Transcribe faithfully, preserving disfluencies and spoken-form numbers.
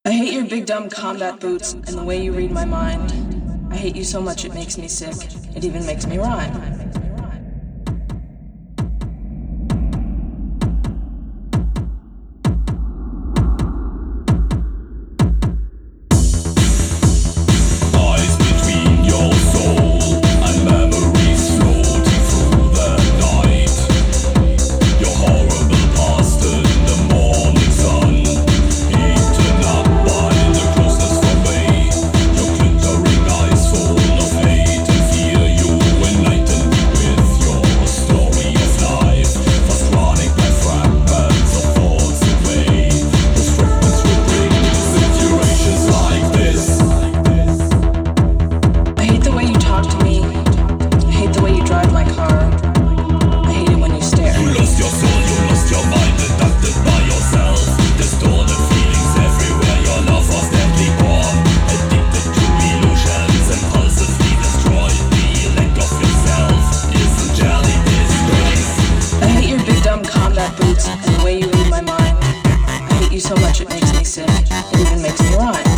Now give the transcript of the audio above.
I hate your big dumb combat boots and the way you read my mind. I hate you so much it makes me sick. It even makes me rhyme. Boots and the way you read my mind. I hate you so much it makes me sick. It even makes me rhyme.